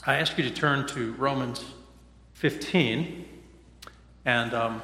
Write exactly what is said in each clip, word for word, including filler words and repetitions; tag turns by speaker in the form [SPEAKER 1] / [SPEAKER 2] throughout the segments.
[SPEAKER 1] I ask you to turn to Romans fifteen, and um,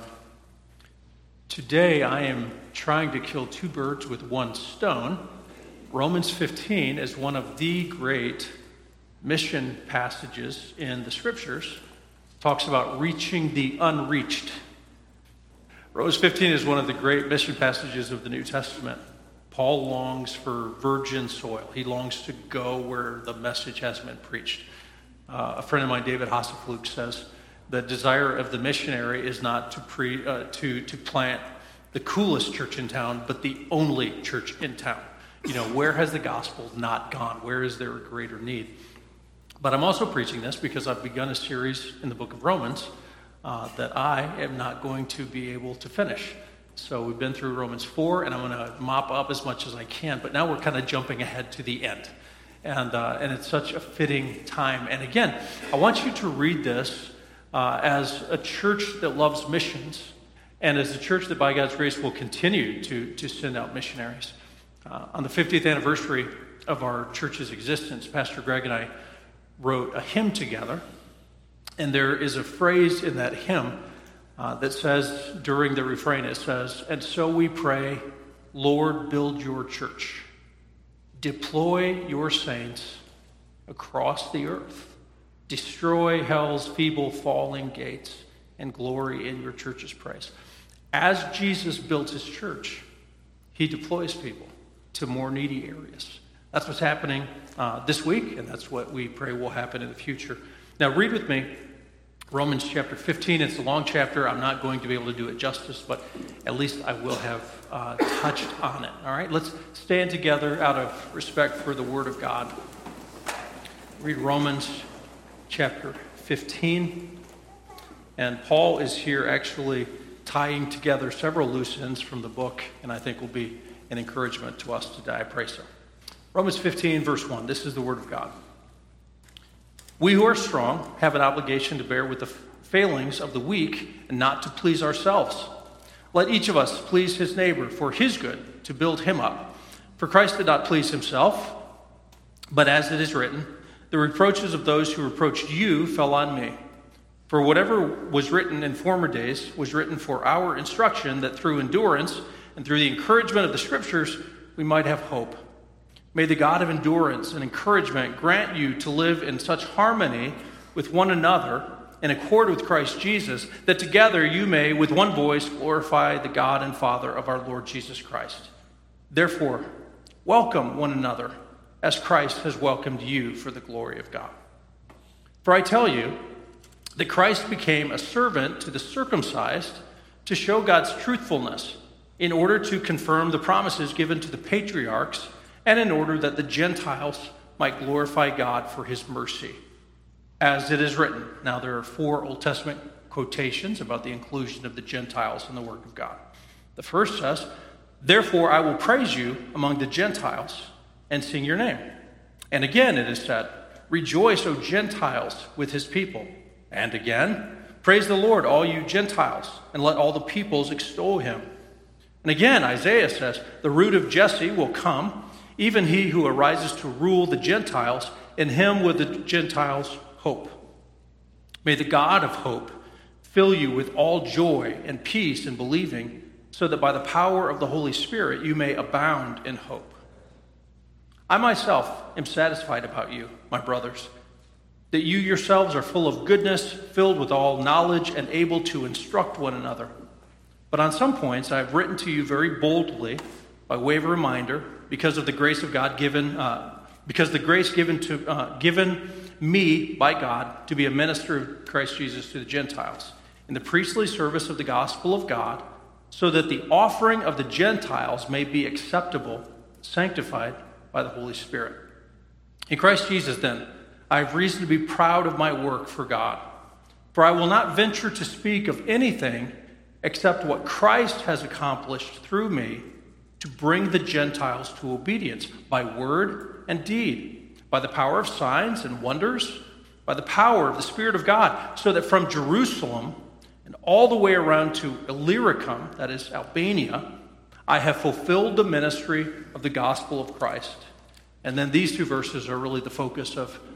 [SPEAKER 1] today I am trying to kill two birds with one stone. Romans fifteen is one of the great mission passages in the Scriptures. It talks about reaching the unreached. Romans fifteen is one of the great mission passages of the New Testament. Paul longs for virgin soil. He longs to go where the message hasn't been preached. Uh, a friend of mine, David Hasselflug, says the desire of the missionary is not to pre uh, to to plant the coolest church in town, but the only church in town. You know, where has the gospel not gone? Where is there a greater need? But I'm also preaching this because I've begun a series in the book of Romans uh, that I am not going to be able to finish. So we've been through Romans four, and I'm going to mop up as much as I can, but now we're kind of jumping ahead to the end. And uh, and it's such a fitting time. And again, I want you to read this uh, as a church that loves missions, and as a church that by God's grace will continue to, to send out missionaries. Uh, on the fiftieth anniversary of our church's existence, Pastor Greg and I wrote a hymn together, and there is a phrase in that hymn Uh, that says, during the refrain, it says, "And so we pray, Lord, build your church. Deploy your saints across the earth. Destroy hell's feeble falling gates and glory in your church's praise." As Jesus builds his church, he deploys people to more needy areas. That's what's happening uh, this week, and that's what we pray will happen in the future. Now, read with me Romans chapter fifteen. It's a long chapter. I'm not going to be able to do it justice, but at least I will have uh, touched on it. All right, let's stand together out of respect for the Word of God. Read Romans chapter fifteen. And Paul is here actually tying together several loose ends from the book, and I think will be an encouragement to us today. I pray so. Romans fifteen, verse one. This is the Word of God. "We who are strong have an obligation to bear with the failings of the weak and not to please ourselves. Let each of us please his neighbor for his good, to build him up. For Christ did not please himself, but as it is written, the reproaches of those who reproached you fell on me. For whatever was written in former days was written for our instruction, that through endurance and through the encouragement of the Scriptures we might have hope. May the God of endurance and encouragement grant you to live in such harmony with one another, in accord with Christ Jesus, that together you may with one voice glorify the God and Father of our Lord Jesus Christ. Therefore, welcome one another as Christ has welcomed you for the glory of God. For I tell you that Christ became a servant to the circumcised to show God's truthfulness, in order to confirm the promises given to the patriarchs, and in order that the Gentiles might glorify God for his mercy. As it is written." Now there are four Old Testament quotations about the inclusion of the Gentiles in the work of God. The first says, "Therefore I will praise you among the Gentiles and sing your name." And again it is said, "Rejoice, O Gentiles, with his people." And again, "Praise the Lord, all you Gentiles, and let all the peoples extol him." And again Isaiah says, "The root of Jesse will come, even he who arises to rule the Gentiles, in him will the Gentiles hope." May the God of hope fill you with all joy and peace in believing, so that by the power of the Holy Spirit you may abound in hope. I myself am satisfied about you, my brothers, that you yourselves are full of goodness, filled with all knowledge, and able to instruct one another. But on some points I have written to you very boldly, by way of a reminder, because of the grace of God given, uh, because the grace given to uh, given me by God to be a minister of Christ Jesus to the Gentiles, in the priestly service of the gospel of God, so that the offering of the Gentiles may be acceptable, sanctified by the Holy Spirit. In Christ Jesus, then, I have reason to be proud of my work for God, for I will not venture to speak of anything except what Christ has accomplished through me, to bring the Gentiles to obedience by word and deed, by the power of signs and wonders, by the power of the Spirit of God, so that from Jerusalem and all the way around to Illyricum, that is Albania, I have fulfilled the ministry of the gospel of Christ. And then these two verses are really the focus of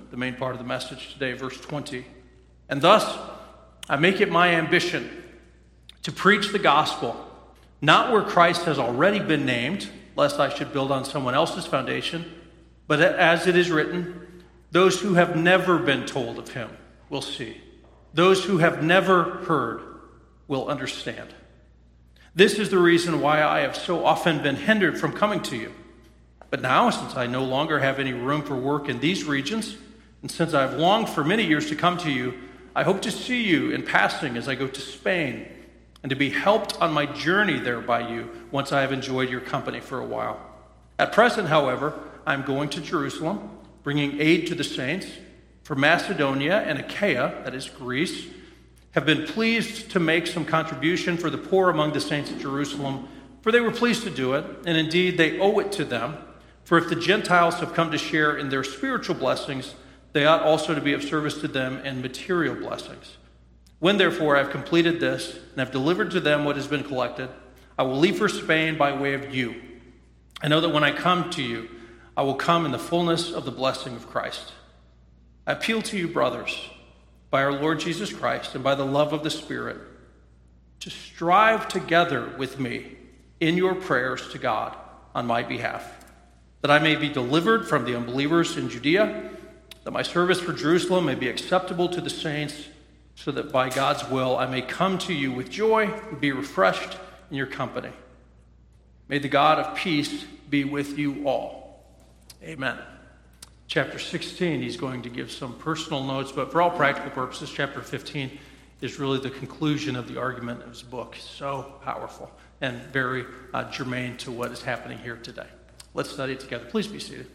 [SPEAKER 1] the main part of the message today, verse twenty. And thus, I make it my ambition to preach the gospel, not where Christ has already been named, lest I should build on someone else's foundation, but as it is written, those who have never been told of him will see. Those who have never heard will understand. This is the reason why I have so often been hindered from coming to you. But now, since I no longer have any room for work in these regions, and since I have longed for many years to come to you, I hope to see you in passing as I go to Spain, and to be helped on my journey there by you once I have enjoyed your company for a while. At present, however, I am going to Jerusalem, bringing aid to the saints. For Macedonia and Achaia, that is Greece, have been pleased to make some contribution for the poor among the saints at Jerusalem, for they were pleased to do it, and indeed they owe it to them. For if the Gentiles have come to share in their spiritual blessings, they ought also to be of service to them in material blessings. When, therefore, I have completed this and have delivered to them what has been collected, I will leave for Spain by way of you. I know that when I come to you, I will come in the fullness of the blessing of Christ. I appeal to you, brothers, by our Lord Jesus Christ and by the love of the Spirit, to strive together with me in your prayers to God on my behalf, that I may be delivered from the unbelievers in Judea, that my service for Jerusalem may be acceptable to the saints, so that by God's will I may come to you with joy and be refreshed in your company. May the God of peace be with you all. Amen. Chapter sixteen, he's going to give some personal notes, but for all practical purposes, chapter fifteen is really the conclusion of the argument of his book. So powerful and very uh, germane to what is happening here today. Let's study it together. Please be seated.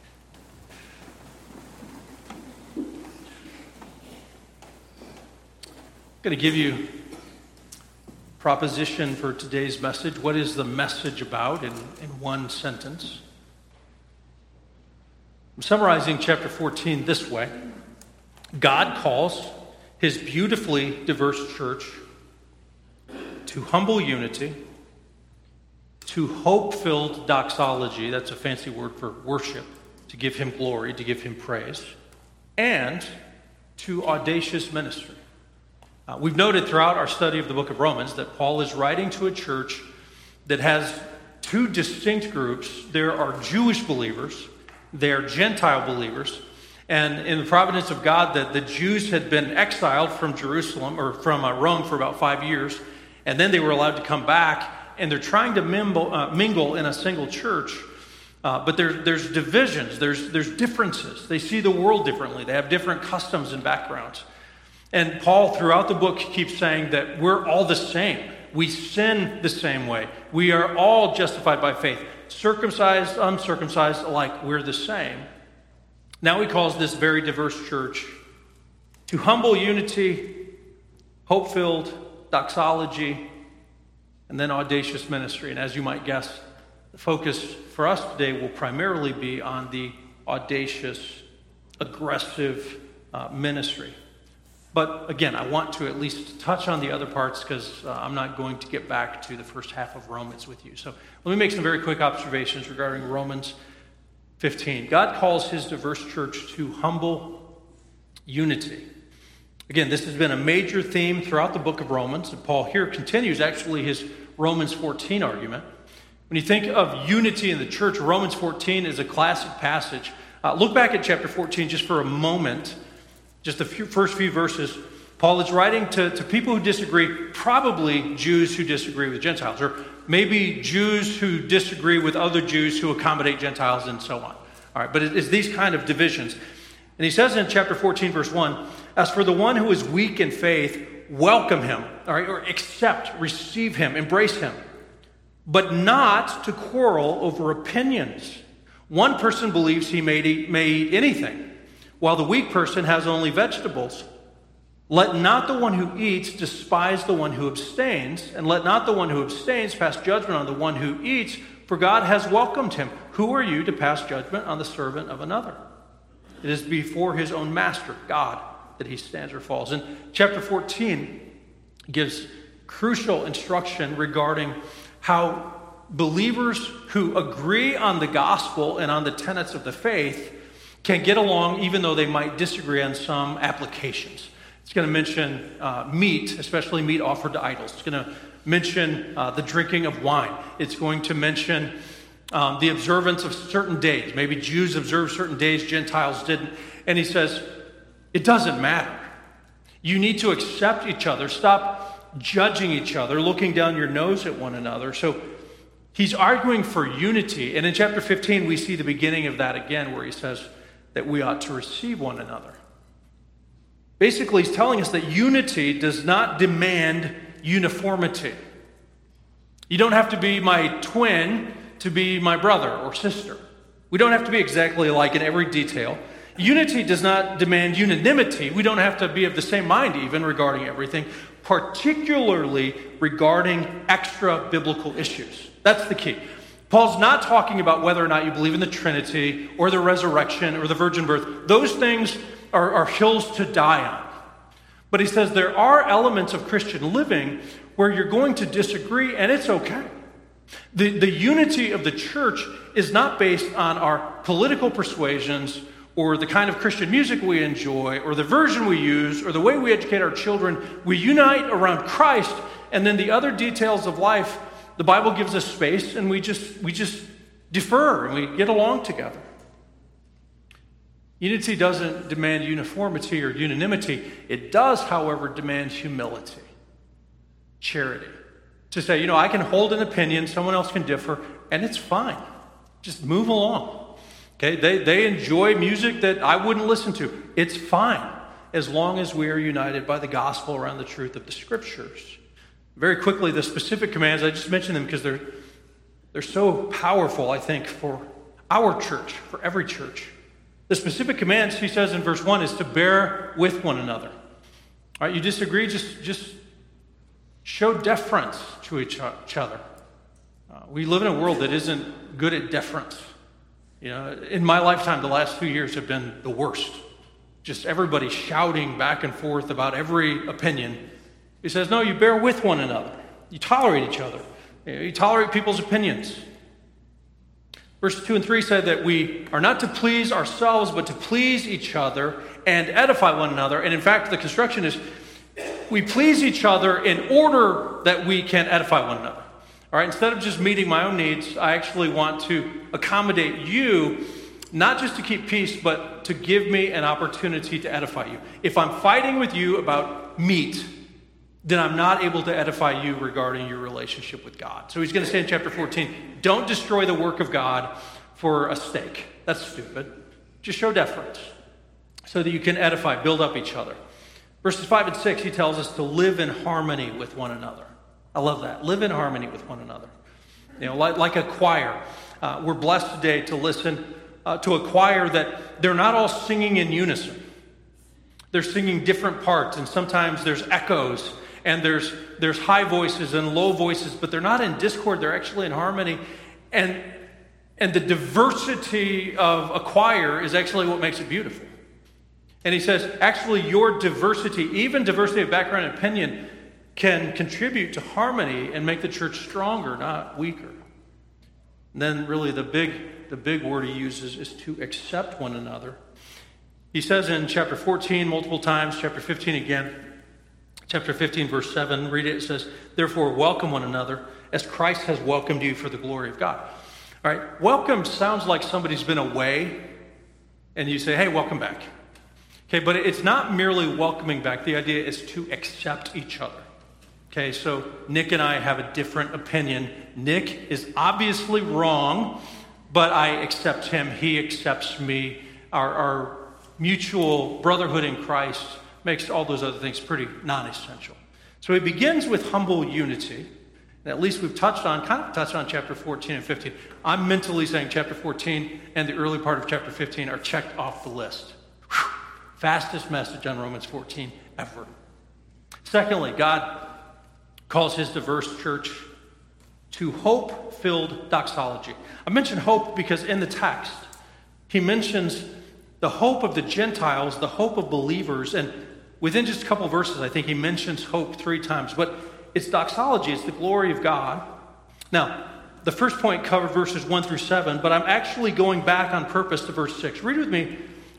[SPEAKER 1] I'm going to give you a proposition for today's message. What is the message about in, in one sentence? I'm summarizing chapter fourteen this way. God calls his beautifully diverse church to humble unity, to hope-filled doxology, that's a fancy word for worship, to give him glory, to give him praise, and to audacious ministry. Uh, we've noted throughout our study of the book of Romans that Paul is writing to a church that has two distinct groups. There are Jewish believers, they are Gentile believers, and in the providence of God, the, the Jews had been exiled from Jerusalem, or from uh, Rome for about five years, and then they were allowed to come back, and they're trying to mingle, uh, mingle in a single church, uh, but there, there's divisions, there's, there's differences. They see the world differently, they have different customs and backgrounds. And Paul, throughout the book, keeps saying that we're all the same. We sin the same way. We are all justified by faith. Circumcised, uncircumcised alike, we're the same. Now he calls this very diverse church to humble unity, hope-filled doxology, and then audacious ministry. And as you might guess, the focus for us today will primarily be on the audacious, aggressive uh, ministry. But again, I want to at least touch on the other parts because uh, I'm not going to get back to the first half of Romans with you. So let me make some very quick observations regarding Romans fifteen. God calls his diverse church to humble unity. Again, this has been a major theme throughout the book of Romans, and Paul here continues actually his Romans fourteen argument. When you think of unity in the church, Romans fourteen is a classic passage. Uh, look back at chapter fourteen just for a moment. Just the few, first few verses, Paul is writing to, to people who disagree, probably Jews who disagree with Gentiles, or maybe Jews who disagree with other Jews who accommodate Gentiles and so on. All right, but it, it's these kind of divisions. And he says in chapter fourteen, verse one, as for the one who is weak in faith, welcome him, all right, or accept, receive him, embrace him, but not to quarrel over opinions. One person believes he may eat, may eat anything, while the weak person has only vegetables. Let not the one who eats despise the one who abstains, and let not the one who abstains pass judgment on the one who eats, for God has welcomed him. Who are you to pass judgment on the servant of another? It is before his own master, God, that he stands or falls. And chapter fourteen gives crucial instruction regarding how believers who agree on the gospel and on the tenets of the faith can get along even though they might disagree on some applications. It's going to mention uh, meat, especially meat offered to idols. It's going to mention uh, the drinking of wine. It's going to mention um, the observance of certain days. Maybe Jews observe certain days, Gentiles didn't. And he says, it doesn't matter. You need to accept each other. Stop judging each other, looking down your nose at one another. So he's arguing for unity. And in chapter fifteen, we see the beginning of that again, where he says that we ought to receive one another. Basically, he's telling us that unity does not demand uniformity. You don't have to be my twin to be my brother or sister. We don't have to be exactly alike in every detail. Unity does not demand unanimity. We don't have to be of the same mind even regarding everything, particularly regarding extra biblical issues. That's the key. Paul's not talking about whether or not you believe in the Trinity or the resurrection or the virgin birth. Those things are, are hills to die on. But he says there are elements of Christian living where you're going to disagree, and it's okay. The, the unity of the church is not based on our political persuasions or the kind of Christian music we enjoy or the version we use or the way we educate our children. We unite around Christ, and then the other details of life, the Bible gives us space, and we just we just defer and we get along together. Unity doesn't demand uniformity or unanimity. It does, however, demand humility, charity. To say, you know, I can hold an opinion, someone else can differ, and it's fine. Just move along. Okay, they, they enjoy music that I wouldn't listen to. It's fine, as long as we are united by the gospel around the truth of the scriptures. Very quickly, the specific commands, I just mentioned them because they're, they're so powerful, I think, for our church, for every church. The specific commands, he says in verse one, is to bear with one another. All right, you disagree, just, just show deference to each other. Uh, we live in a world that isn't good at deference. You know, in my lifetime, the last few years have been the worst. Just everybody shouting back and forth about every opinion. He says, no, you bear with one another. You tolerate each other. You tolerate people's opinions. Verses two and three said that we are not to please ourselves, but to please each other and edify one another. And in fact, the construction is we please each other in order that we can edify one another. All right, instead of just meeting my own needs, I actually want to accommodate you, not just to keep peace, but to give me an opportunity to edify you. If I'm fighting with you about meat, then I'm not able to edify you regarding your relationship with God. So he's going to say in chapter fourteen, don't destroy the work of God for a steak. That's stupid. Just show deference so that you can edify, build up each other. Verses five and six, he tells us to live in harmony with one another. I love that. Live in harmony with one another. You know, like, like a choir. Uh, we're blessed today to listen uh, to a choir that they're not all singing in unison. They're singing different parts, and sometimes there's echoes, and there's there's high voices and low voices, but they're not in discord. They're actually in harmony. And, and the diversity of a choir is actually what makes it beautiful. And he says, actually, your diversity, even diversity of background and opinion, can contribute to harmony and make the church stronger, not weaker. And then really the big, the big word he uses is to accept one another. He says in chapter fourteen multiple times, chapter fifteen again, chapter fifteen verse seven, read it, it says, therefore welcome one another as Christ has welcomed you for the glory of God. All right, welcome sounds like somebody's been away and you say, hey, welcome back. Okay, but it's not merely welcoming back. The idea is to accept each other. Okay, so Nick and I have a different opinion. Nick is obviously wrong, but I accept him. He accepts me. Our, our mutual brotherhood in Christ makes all those other things pretty non-essential. So it begins with humble unity. And at least we've touched on, kind of touched on chapter fourteen and fifteen. I'm mentally saying chapter fourteen and the early part of chapter fifteen are checked off the list. Whew. Fastest message on Romans fourteen ever. Secondly, God calls his diverse church to hope-filled doxology. I mention hope because in the text, he mentions the hope of the Gentiles, the hope of believers, and within just a couple of verses, I think he mentions hope three times. But it's doxology, it's the glory of God. Now, the first point covered verses one through seven, but I'm actually going back on purpose to verse six. Read with me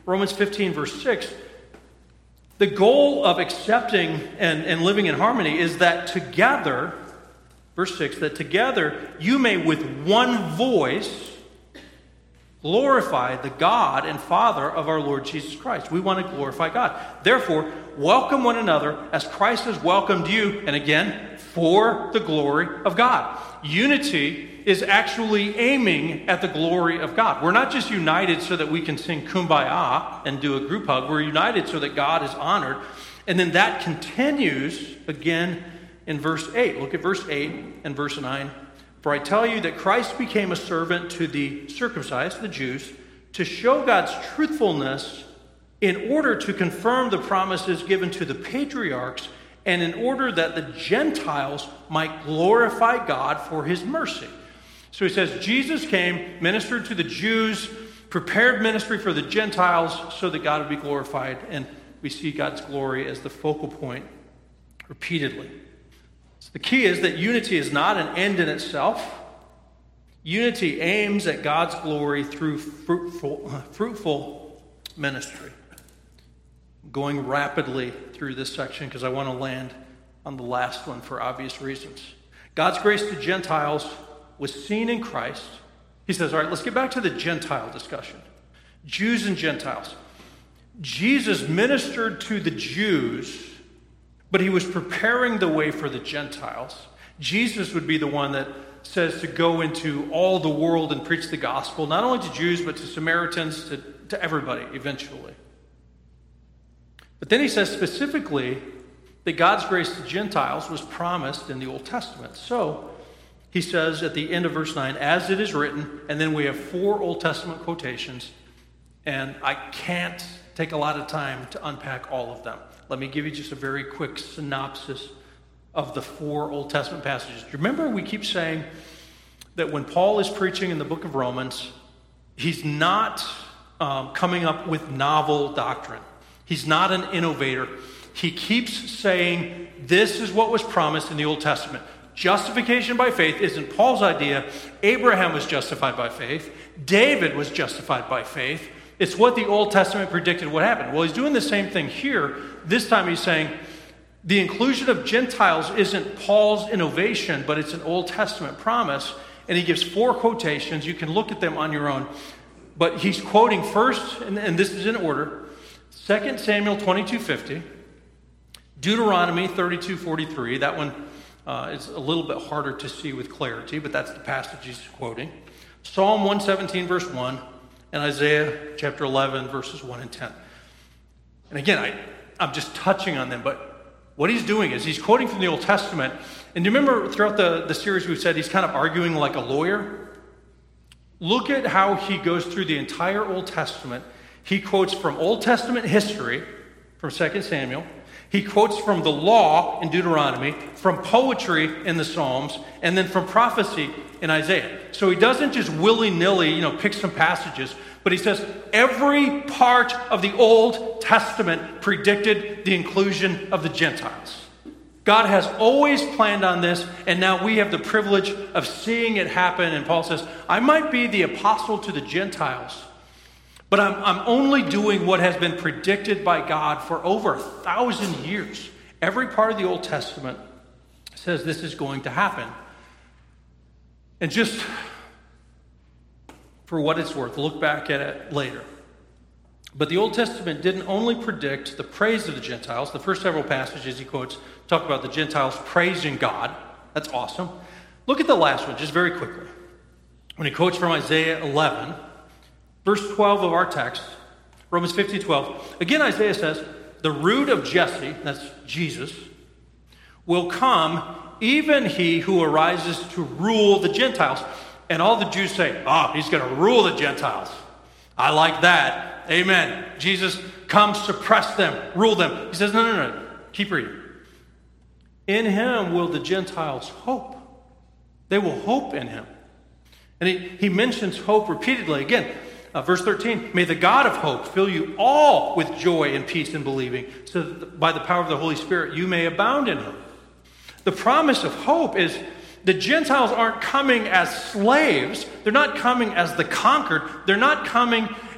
[SPEAKER 1] Romans fifteen, verse six, the goal of accepting and, and living in harmony is that together, verse six, that together you may with one voice glorify the God and Father of our Lord Jesus Christ. We want to glorify God. Therefore, welcome one another as Christ has welcomed you, and again, for the glory of God. Unity is actually aiming at the glory of God. We're not just united so that we can sing Kumbaya and do a group hug. We're united so that God is honored. And then that continues again in verse eight. Look at verse eight and verse nine. For I tell you that Christ became a servant to the circumcised, the Jews, to show God's truthfulness in order to confirm the promises given to the patriarchs, and in order that the Gentiles might glorify God for his mercy. So he says, Jesus came, ministered to the Jews, prepared ministry for the Gentiles so that God would be glorified. And we see God's glory as the focal point repeatedly. So the key is that unity is not an end in itself. Unity aims at God's glory through fruitful, fruitful ministry. I'm going rapidly through this section because I want to land on the last one for obvious reasons. God's grace to Gentiles was seen in Christ. He says, all right, let's get back to the Gentile discussion. Jews and Gentiles. Jesus ministered to the Jews, but he was preparing the way for the Gentiles. Jesus would be the one that says to go into all the world and preach the gospel, not only to Jews, but to Samaritans, to, to everybody eventually. But then he says specifically that God's grace to Gentiles was promised in the Old Testament. So he says at the end of verse nine, as it is written, and then we have four Old Testament quotations, and I can't take a lot of time to unpack all of them. Let me give you just a very quick synopsis of the four Old Testament passages. Do you remember we keep saying that when Paul is preaching in the book of Romans, he's not um, coming up with novel doctrine. He's not an innovator. He keeps saying, this is what was promised in the Old Testament. Justification by faith isn't Paul's idea. Abraham was justified by faith. David was justified by faith. It's what the Old Testament predicted would happen. Well, he's doing the same thing here. This time he's saying the inclusion of Gentiles isn't Paul's innovation, but it's an Old Testament promise. And he gives four quotations. You can look at them on your own. But he's quoting first, and, and this is in order, Second Samuel twenty-two fifty, Deuteronomy thirty-two forty-three. That one uh, is a little bit harder to see with clarity, but that's the passage he's quoting. Psalm one seventeen, verse one, and Isaiah chapter eleven, verses one and ten. And again, I, I'm just touching on them, but what he's doing is he's quoting from the Old Testament. And do you remember throughout the, the series we've said he's kind of arguing like a lawyer? Look at how he goes through the entire Old Testament. He quotes from Old Testament history, from Second Samuel. He quotes from the law in Deuteronomy, from poetry in the Psalms, and then from prophecy in Isaiah. So he doesn't just willy-nilly, you know, pick some passages, but he says every part of the Old Testament predicted the inclusion of the Gentiles. God has always planned on this, and now we have the privilege of seeing it happen. And Paul says, I might be the apostle to the Gentiles, but I'm, I'm only doing what has been predicted by God for over a thousand years. Every part of the Old Testament says this is going to happen. And just for what it's worth, look back at it later. But the Old Testament didn't only predict the praise of the Gentiles. The first several passages he quotes talk about the Gentiles praising God. That's awesome. Look at the last one just very quickly. When he quotes from Isaiah eleven, verse twelve of our text, Romans fifteen twelve. Again, Isaiah says, the root of Jesse, that's Jesus, will come, even he who arises to rule the Gentiles. And all the Jews say, ah, oh, he's going to rule the Gentiles. I like that. Amen. Jesus, come suppress them, rule them. He says, no, no, no. Keep reading. In him will the Gentiles hope. They will hope in him. And he, he mentions hope repeatedly. Again, uh, verse thirteen, may the God of hope fill you all with joy and peace in believing, so that by the power of the Holy Spirit you may abound in hope. The promise of hope is the Gentiles aren't coming as slaves. They're not coming as the conquered. They're not coming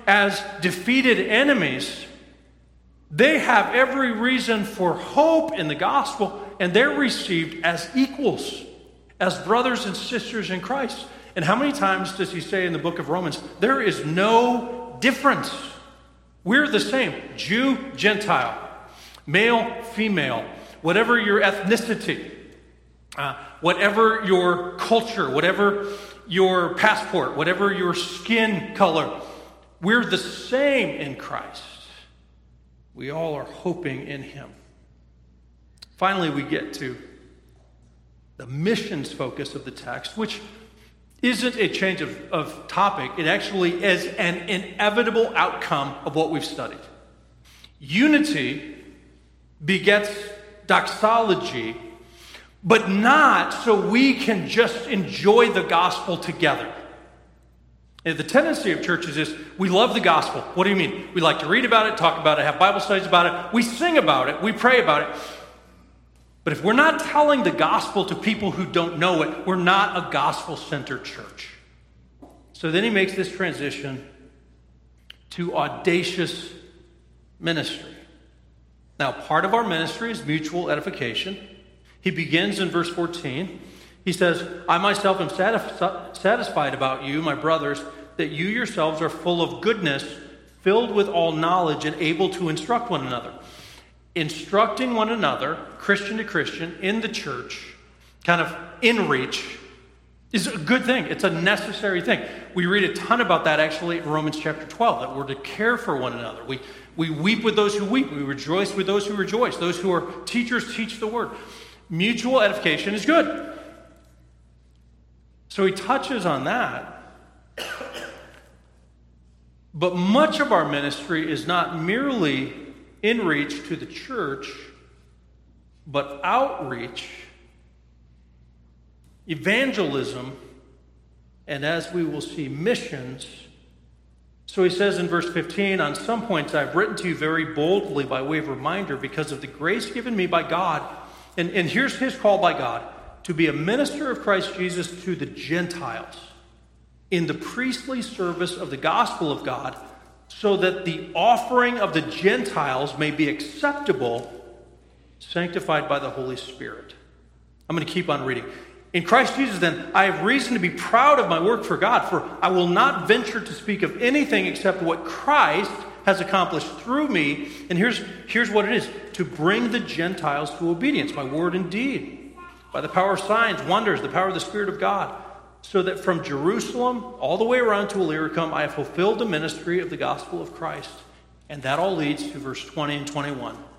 [SPEAKER 1] as defeated enemies, they have every reason for hope in the gospel, and they're received as equals, as brothers and sisters in Christ. And how many times does he say in the book of Romans, there is no difference. We're the same, Jew, Gentile, male, female, whatever your ethnicity, uh, whatever your culture, whatever your passport, whatever your skin color, we're the same in Christ. We all are hoping in him. Finally, we get to the missions focus of the text, which isn't a change of, of topic. It actually is an inevitable outcome of what we've studied. Unity begets doxology, but not so we can just enjoy the gospel together. And the tendency of churches is we love the gospel. What do you mean? We like to read about it, talk about it, have Bible studies about it. We sing about it. We pray about it. But if we're not telling the gospel to people who don't know it, we're not a gospel-centered church. So then he makes this transition to audacious ministry. Now, part of our ministry is mutual edification. He begins in verse fourteen. He says, I myself am satisf- satisfied about you, my brothers, that you yourselves are full of goodness, filled with all knowledge, and able to instruct one another. Instructing one another, Christian to Christian, in the church, kind of in reach, is a good thing. It's a necessary thing. We read a ton about that actually in Romans chapter twelve, that we're to care for one another. We, we weep with those who weep. We rejoice with those who rejoice. Those who are teachers teach the word. Mutual edification is good. So he touches on that. But much of our ministry is not merely in reach to the church, but outreach, evangelism, and as we will see, missions. So he says in verse fifteen, on some points I've written to you very boldly by way of reminder because of the grace given me by God. And, and here's his call by God, to be a minister of Christ Jesus to the Gentiles in the priestly service of the gospel of God, so that the offering of the Gentiles may be acceptable, sanctified by the Holy Spirit. I'm going to keep on reading. In Christ Jesus, then, I have reason to be proud of my work for God, for I will not venture to speak of anything except what Christ has accomplished through me. And here's, here's what it is, to bring the Gentiles to obedience by word and deed, by the power of signs, wonders, the power of the Spirit of God, so that from Jerusalem all the way around to Illyricum, I have fulfilled the ministry of the gospel of Christ. And that all leads to verse twenty and twenty-one. It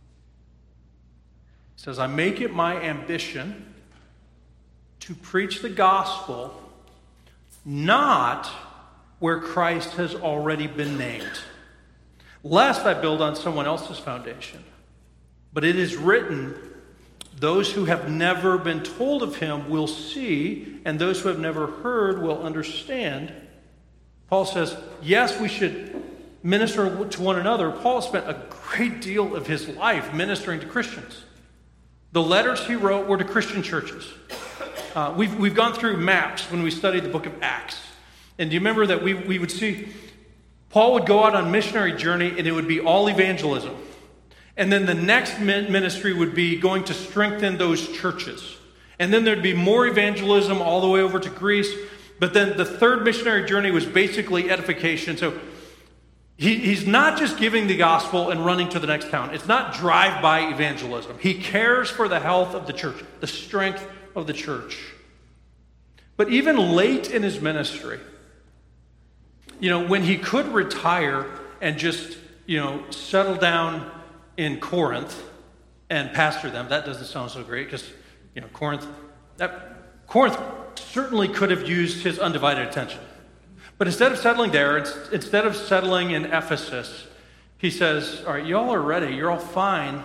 [SPEAKER 1] says, I make it my ambition to preach the gospel not where Christ has already been named, lest I build on someone else's foundation. But it is written, those who have never been told of him will see, and those who have never heard will understand. Paul says, yes, we should minister to one another. Paul spent a great deal of his life ministering to Christians. The letters he wrote were to Christian churches. Uh, we've, we've gone through maps when we studied the book of Acts. And do you remember that we, we would see Paul would go out on missionary journey and it would be all evangelism. And then the next ministry would be going to strengthen those churches. And then there'd be more evangelism all the way over to Greece. But then the third missionary journey was basically edification. So he, he's not just giving the gospel and running to the next town. It's not drive-by evangelism. He cares for the health of the church, the strength of the church. But even late in his ministry, you know, when he could retire and just, you know, settle down in Corinth and pastor them. That doesn't sound so great because, you know, Corinth, that, Corinth certainly could have used his undivided attention. But instead of settling there, instead of settling in Ephesus, he says, all right, y'all are ready. You're all fine.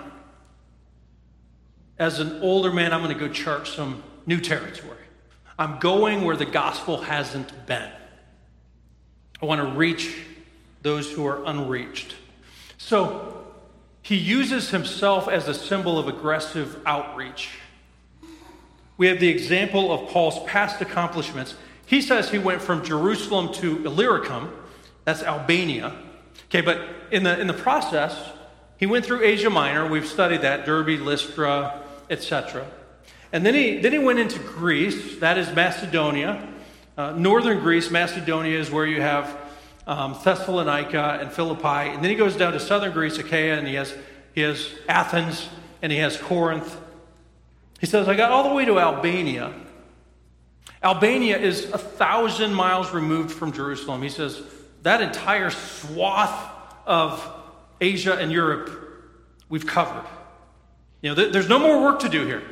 [SPEAKER 1] As an older man, I'm going to go chart some new territory. I'm going where the gospel hasn't been. I want to reach those who are unreached. So he uses himself as a symbol of aggressive outreach. We have the example of Paul's past accomplishments. He says he went from Jerusalem to Illyricum, That's Albania. Okay, but in the in the process, he went through Asia Minor. We've studied that, Derbe, Lystra, et cetera. And then he then he went into Greece. That is Macedonia. Uh, northern Greece, Macedonia is where you have um, Thessalonica and Philippi. And then he goes down to southern Greece, Achaia, and he has he has Athens, and he has Corinth. He says, I got all the way to Albania. Albania is a thousand miles removed from Jerusalem. He says, that entire swath of Asia and Europe we've covered. You know, th- there's no more work to do here.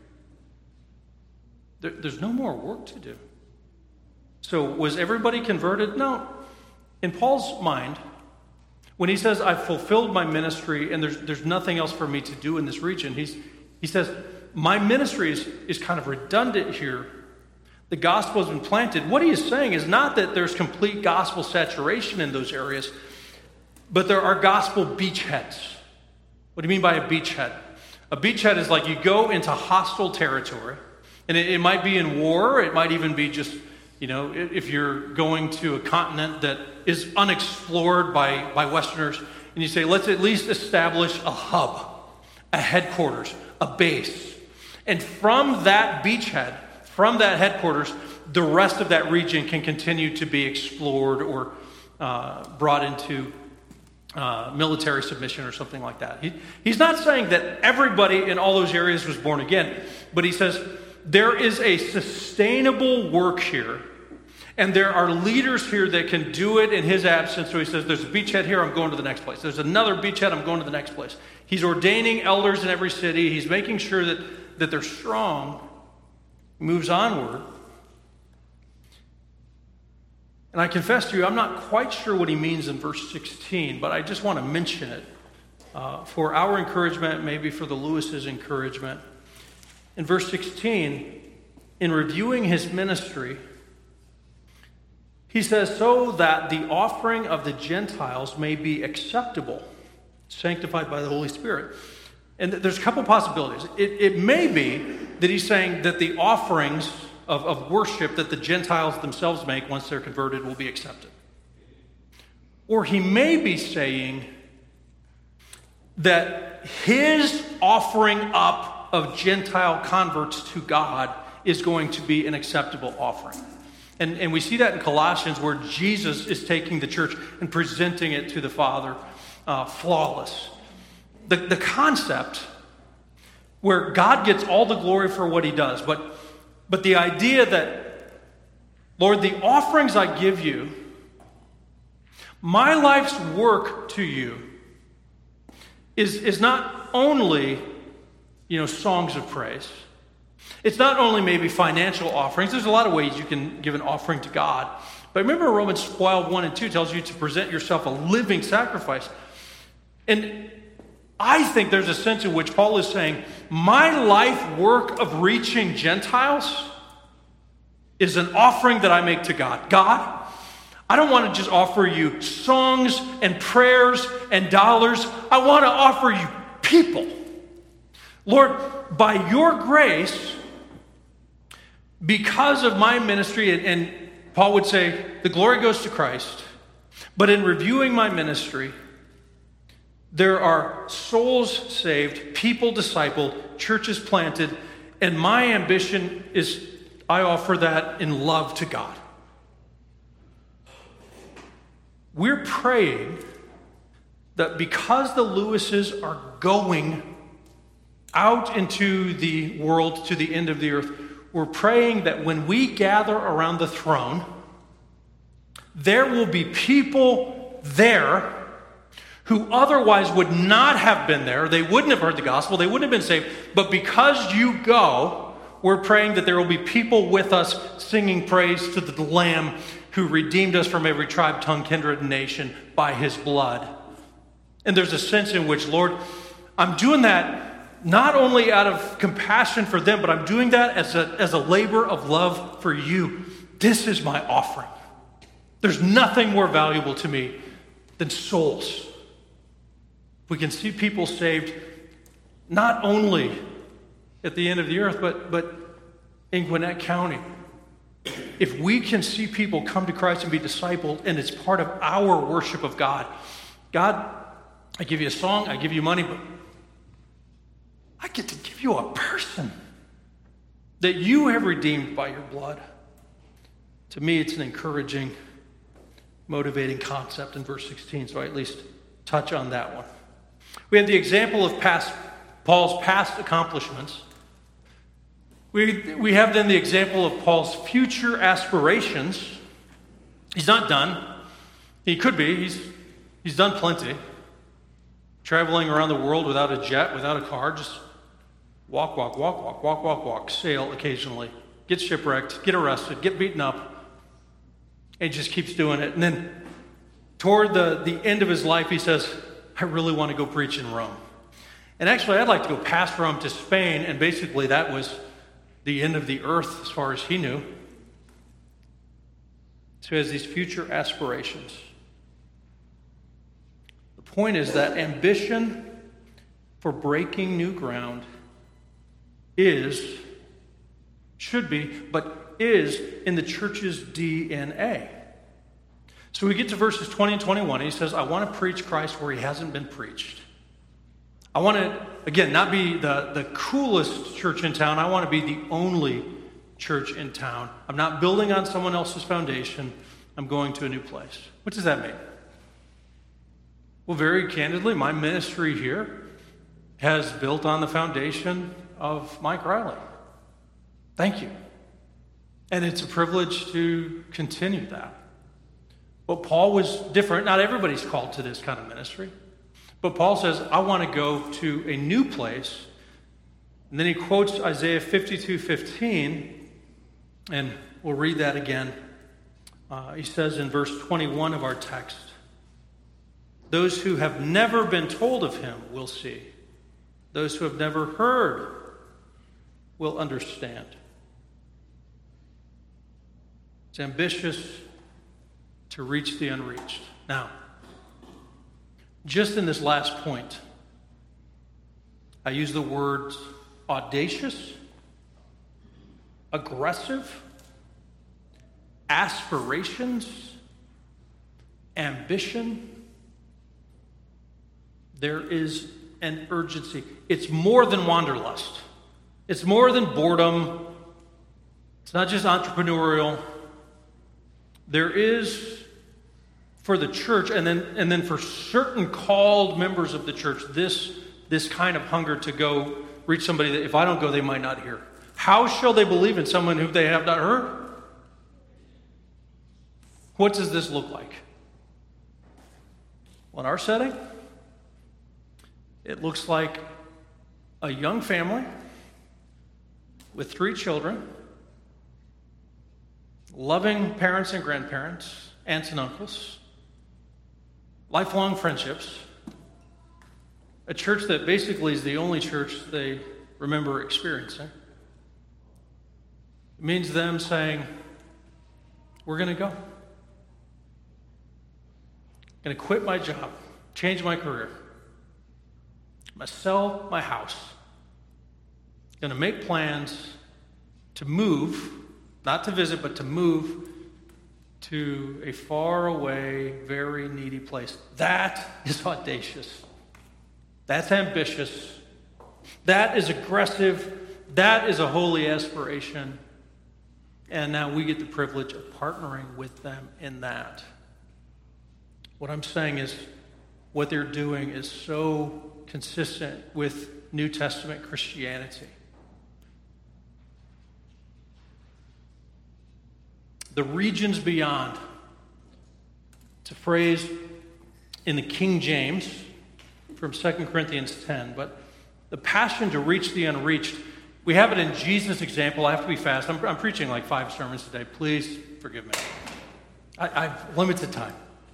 [SPEAKER 1] There, there's no more work to do. So was everybody converted? No. In Paul's mind, when he says, I've fulfilled my ministry and there's, there's nothing else for me to do in this region, he's, he says, my ministry is, is kind of redundant here. The gospel has been planted. What he is saying is not that there's complete gospel saturation in those areas, but there are gospel beachheads. What do you mean by a beachhead? A beachhead is like you go into hostile territory, and it, it might be in war, it might even be just, you know, if you're going to a continent that is unexplored by, by Westerners, and you say, let's at least establish a hub, a headquarters, a base. And from that beachhead, from that headquarters, the rest of that region can continue to be explored or uh, brought into uh, military submission or something like that. He, he's not saying that everybody in all those areas was born again, but he says there is a sustainable work here, and there are leaders here that can do it in his absence. So he says, there's a beachhead here, I'm going to the next place. There's another beachhead, I'm going to the next place. He's ordaining elders in every city. He's making sure that, that they're strong. Moves onward. And I confess to you, I'm not quite sure what he means in verse sixteen, but I just want to mention it uh, for our encouragement, maybe for the Lewis's encouragement. In verse sixteen, in reviewing his ministry, he says, so that the offering of the Gentiles may be acceptable, sanctified by the Holy Spirit. And there's a couple possibilities. It, it may be that he's saying that the offerings of, of worship that the Gentiles themselves make once they're converted will be accepted. Or he may be saying that his offering up of Gentile converts to God is going to be an acceptable offering. And, and we see that in Colossians, where Jesus is taking the church and presenting it to the Father uh, flawless. The, the concept where God gets all the glory for what he does, but, but the idea that, Lord, the offerings I give you, my life's work to you is, is not only, you know, songs of praise. It's not only maybe financial offerings. There's a lot of ways you can give an offering to God. But remember Romans twelve, one and two tells you to present yourself a living sacrifice. And I think there's a sense in which Paul is saying, my life work of reaching Gentiles is an offering that I make to God. God, I don't want to just offer you songs and prayers and dollars. I want to offer you people. Lord, by your grace, because of my ministry, and, and Paul would say, the glory goes to Christ, but in reviewing my ministry, there are souls saved, people discipled, churches planted, and my ambition is I offer that in love to God. We're praying that because the Lewises are going out into the world, to the end of the earth, we're praying that when we gather around the throne, there will be people there who otherwise would not have been there. They wouldn't have heard the gospel. They wouldn't have been saved. But because you go, we're praying that there will be people with us singing praise to the Lamb who redeemed us from every tribe, tongue, kindred, and nation by his blood. And there's a sense in which, Lord, I'm doing that not only out of compassion for them, but I'm doing that as a, as a labor of love for you. This is my offering. There's nothing more valuable to me than souls. We can see people saved not only at the end of the earth, but, but in Gwinnett County, if we can see people come to Christ and be discipled, and it's part of our worship of God. God, I give you a song, I give you money, but I get to give you a person that you have redeemed by your blood. To me, it's an encouraging, motivating concept in verse sixteen, so I at least touch on that one. We have the example of past Paul's past accomplishments. We, we have then the example of Paul's future aspirations. He's not done. He could be. He's, he's done plenty. Traveling around the world without a jet, without a car, just walk, walk, walk, walk, walk, walk, walk, sail occasionally, get shipwrecked, get arrested, get beaten up, and he just keeps doing it. And then toward the, the end of his life, he says, I really want to go preach in Rome. And actually, I'd like to go past Rome to Spain, and basically that was the end of the earth as far as he knew. So he has these future aspirations. The point is that ambition for breaking new ground is, should be, but is in the church's D N A. So we get to verses twenty and twenty-one, and he says, I want to preach Christ where he hasn't been preached. I want to, again, not be the, the coolest church in town. I want to be the only church in town. I'm not building on someone else's foundation. I'm going to a new place. What does that mean? Well, very candidly, my ministry here has built on the foundation of Mike Riley. Thank you. And it's a privilege to continue that. But Paul was different. Not everybody's called to this kind of ministry. But Paul says, I want to go to a new place. And then he quotes Isaiah fifty-two fifteen, and we'll read that again. Uh, he says in verse twenty-one of our text, those who have never been told of him will see. Those who have never heard will understand. It's ambitious to reach the unreached. Now, just in this last point, I use the words audacious, aggressive, aspirations, ambition. There is an urgency. It's more than wanderlust. It's more than boredom. It's not just entrepreneurial. There is, for the church, and then and then for certain called members of the church, this, this kind of hunger to go reach somebody that if I don't go, they might not hear. How shall they believe in someone who they have not heard? What does this look like? Well, in our setting, it looks like a young family with three children, loving parents and grandparents, aunts and uncles, lifelong friendships, a church that basically is the only church they remember experiencing. It means them saying, we're going to go. I'm going to quit my job, change my career. I'm going to sell my house. I'm going to make plans to move, not to visit, but to move to a far away, very needy place. That is audacious. That's ambitious. That is aggressive. That is a holy aspiration. And now we get the privilege of partnering with them in that. What I'm saying is what they're doing is so consistent with New Testament Christianity. The regions beyond. It's a phrase in the King James from Second Corinthians ten, but the passion to reach the unreached, we have it in Jesus' example. I have to be fast. I'm, I'm preaching like five sermons today. Please forgive me. I, I have limited time.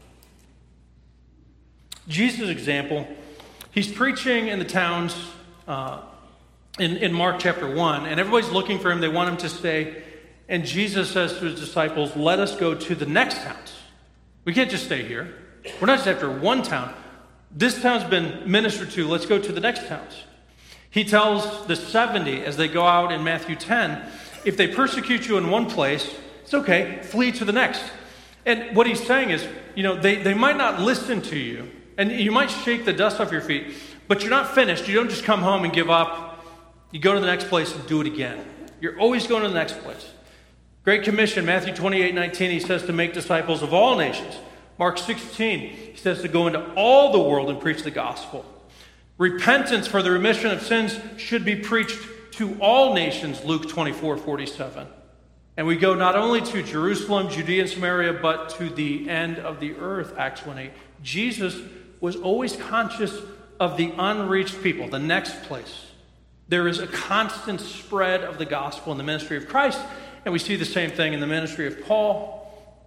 [SPEAKER 1] Jesus' example, he's preaching in the towns uh, in, in Mark chapter one, and everybody's looking for him. They want him to stay. And Jesus says to his disciples, let us go to the next towns. We can't just stay here. We're not just after one town. This town's been ministered to. Let's go to the next towns. He tells the seventy as they go out in Matthew ten, if they persecute you in one place, It's okay. Flee to the next. And what he's saying is, you know, they, they might not listen to you, and you might shake the dust off your feet, but you're not finished. You don't just come home and give up. You go to the next place and do it again. You're always going to the next place. Great Commission, Matthew twenty-eight nineteen, he says to make disciples of all nations. Mark sixteen, he says to go into all the world and preach the gospel. Repentance for the remission of sins should be preached to all nations, Luke twenty-four forty-seven. And we go not only to Jerusalem, Judea, and Samaria, but to the end of the earth, Acts one eight. Jesus was always conscious of the unreached people, the next place. There is a constant spread of the gospel in the ministry of Christ, and we see the same thing in the ministry of Paul.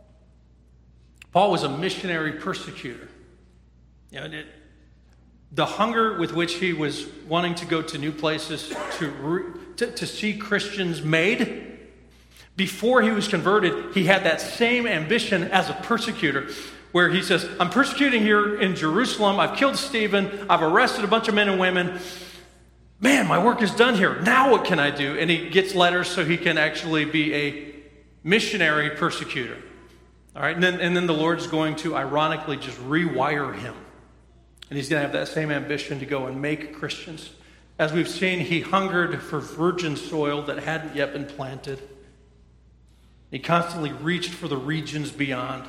[SPEAKER 1] Paul was a missionary persecutor. You know, it, the hunger with which he was wanting to go to new places to, re, to, to see Christians made. Before he was converted, he had that same ambition as a persecutor, where he says, I'm persecuting here in Jerusalem. I've killed Stephen. I've arrested a bunch of men and women. Man, my work is done here. Now what can I do? And he gets letters so he can actually be a missionary persecutor. All right, and then, and then the Lord's going to ironically just rewire him. And he's going to have that same ambition to go and make Christians. As we've seen, he hungered for virgin soil that hadn't yet been planted. He constantly reached for the regions beyond.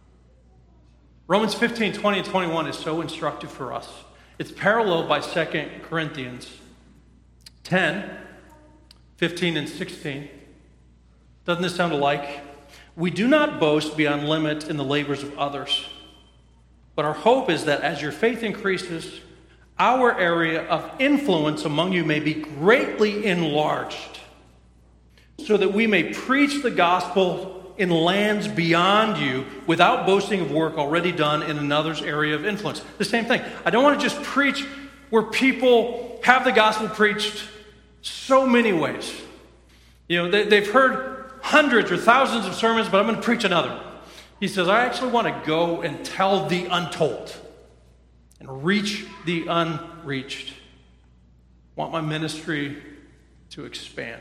[SPEAKER 1] Romans fifteen, twenty, and twenty-one is so instructive for us. It's paralleled by Second Corinthians ten, fifteen, and sixteen. Doesn't this sound alike? We do not boast beyond limit in the labors of others, but our hope is that as your faith increases, our area of influence among you may be greatly enlarged, so that we may preach the gospel in lands beyond you without boasting of work already done in another's area of influence. The same thing. I don't want to just preach where people have the gospel preached so many ways. You know, they, they've heard hundreds or thousands of sermons, but I'm going to preach another one. He says, I actually want to go and tell the untold and reach the unreached. I want my ministry to expand.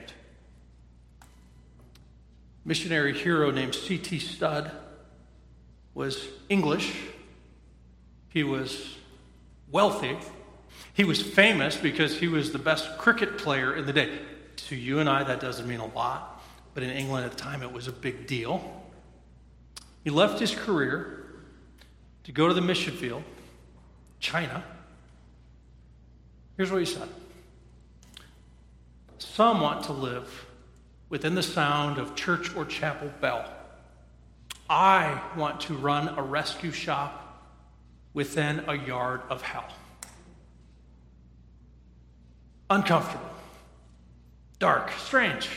[SPEAKER 1] Missionary hero named C T Studd was English. He was wealthy. He was famous because he was the best cricket player in the day. To you and I, that doesn't mean a lot, but in England at the time, it was a big deal. He left his career to go to the mission field, China. Here's what he said. Some want to live within the sound of church or chapel bell. I want to run a rescue shop within a yard of hell. Uncomfortable, dark, strange.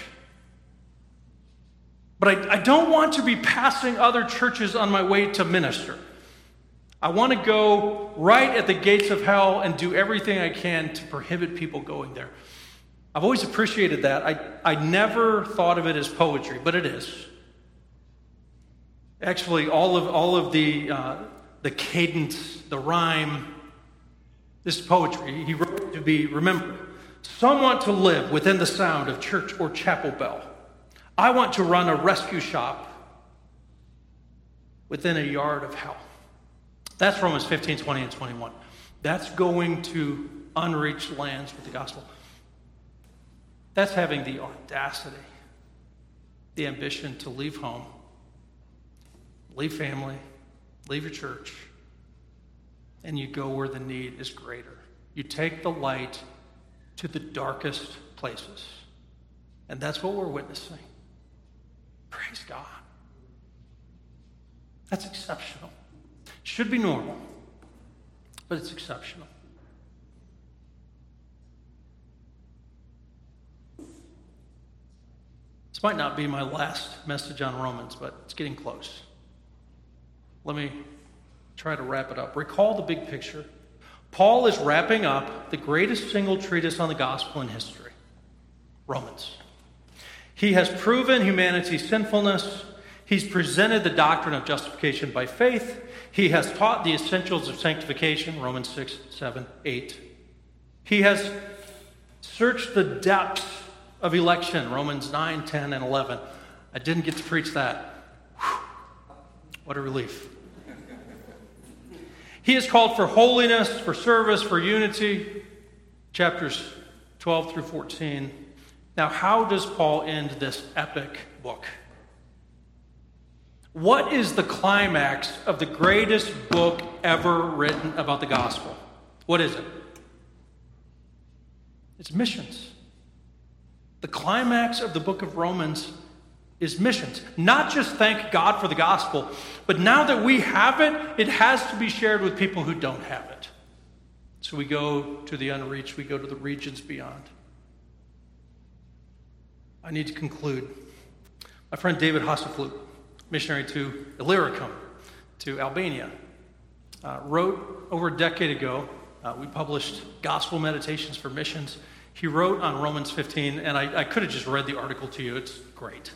[SPEAKER 1] But I, I don't want to be passing other churches on my way to minister. I want to go right at the gates of hell and do everything I can to prohibit people going there. I've always appreciated that. I, I never thought of it as poetry, but it is. Actually, all of all of the uh, the cadence, the rhyme, this is poetry. He wrote it to be remembered. Some want to live within the sound of church or chapel bell. I want to run a rescue shop within a yard of hell. That's Romans fifteen, twenty, and twenty-one. That's going to unreached lands with the gospel. That's having the audacity, the ambition to leave home, leave family, leave your church, and you go where the need is greater. You take the light to the darkest places. And that's what we're witnessing. Praise God. That's exceptional. Should be normal, but it's exceptional. This might not be my last message on Romans, but it's getting close. Let me try to wrap it up. Recall the big picture. Paul is wrapping up the greatest single treatise on the gospel in history, Romans. He has proven humanity's sinfulness. He's presented the doctrine of justification by faith. He has taught the essentials of sanctification, Romans six, seven, eight. He has searched the depths of election, Romans nine, ten, and eleven. I didn't get to preach that. Whew. What a relief. He is called for holiness, for service, for unity. Chapters twelve through fourteen. Now, how does Paul end this epic book? What is the climax of the greatest book ever written about the gospel? What is it? It's missions. The climax of the book of Romans is missions. Not just thank God for the gospel, but now that we have it, it has to be shared with people who don't have it. So we go to the unreached, we go to the regions beyond. I need to conclude. My friend David Hasselflug, missionary to Illyricum, to Albania, uh, wrote over a decade ago, uh, we published Gospel Meditations for Missions. He wrote on Romans fifteen, and I, I could have just read the article to you. It's great.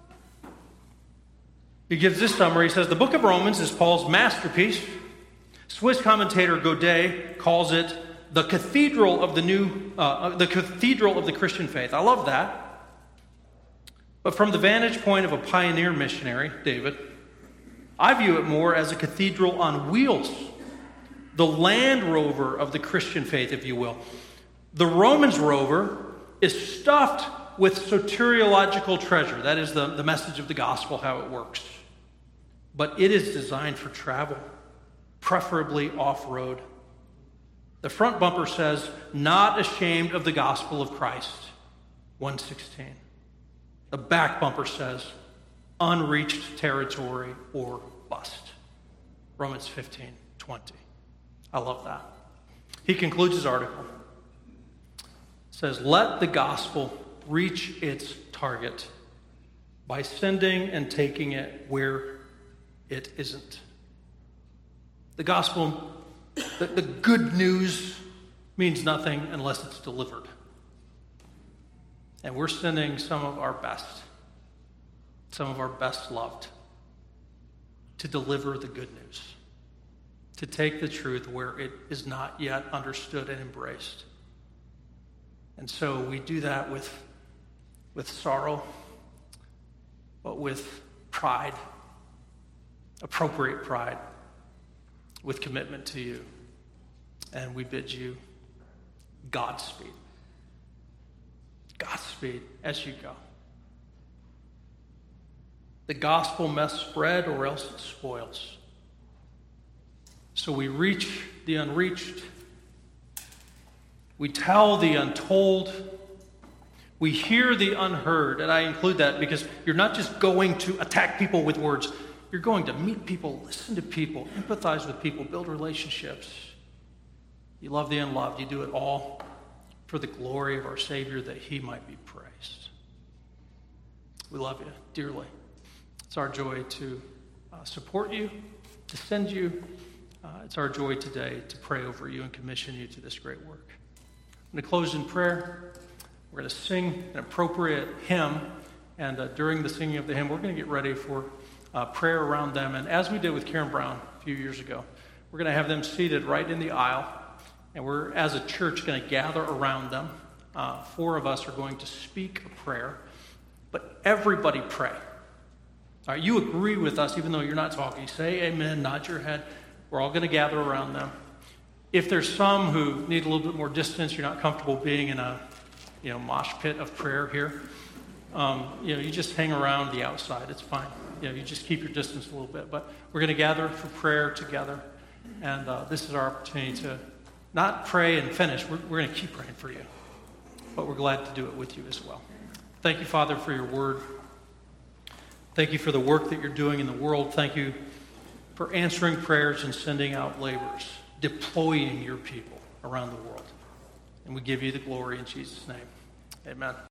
[SPEAKER 1] He gives this summary. He says, the book of Romans is Paul's masterpiece. Swiss commentator Godet calls it the cathedral of the new, uh, the cathedral of the Christian faith. I love that. But from the vantage point of a pioneer missionary, David, I view it more as a cathedral on wheels, the Land Rover of the Christian faith, if you will. The Romans rover is stuffed with soteriological treasure. That is the, the message of the gospel, how it works. But it is designed for travel, preferably off-road. The front bumper says, not ashamed of the gospel of Christ, one sixteen. The back bumper says, unreached territory or bust, Romans fifteen twenty. I love that. He concludes his article. Says, let the gospel reach its target by sending and taking it where it isn't. The gospel, the, the good news means nothing unless it's delivered. And we're sending some of our best, some of our best loved, to deliver the good news, to take the truth where it is not yet understood and embraced. And so we do that with, with sorrow, but with pride, appropriate pride, with commitment to you. And we bid you Godspeed. Godspeed as you go. The gospel must spread or else it spoils. So we reach the unreached. We tell the untold. We hear the unheard. And I include that because you're not just going to attack people with words. You're going to meet people, listen to people, empathize with people, build relationships. You love the unloved. You do it all for the glory of our Savior, that he might be praised. We love you dearly. It's our joy to uh, support you, to send you. Uh, it's our joy today to pray over you and commission you to this great work. I'm going to close in prayer. We're going to sing an appropriate hymn, and uh, during the singing of the hymn, we're going to get ready for uh, prayer around them. And as we did with Karen Brown a few years ago, we're going to have them seated right in the aisle, and we're, as a church, going to gather around them. Uh, four of us are going to speak a prayer, but everybody pray. All right, you agree with us, even though you're not talking. Say amen, nod your head. We're all going to gather around them. If there's some who need a little bit more distance, you're not comfortable being in a, you know, mosh pit of prayer here, um, you know, you just hang around the outside. It's fine. You know, you just keep your distance a little bit. But we're going to gather for prayer together, and uh, this is our opportunity to not pray and finish. We're, we're going to keep praying for you, but we're glad to do it with you as well. Thank you, Father, for your word. Thank you for the work that you're doing in the world. Thank you for answering prayers and sending out laborers, deploying your people around the world. And we give you the glory in Jesus' name. Amen.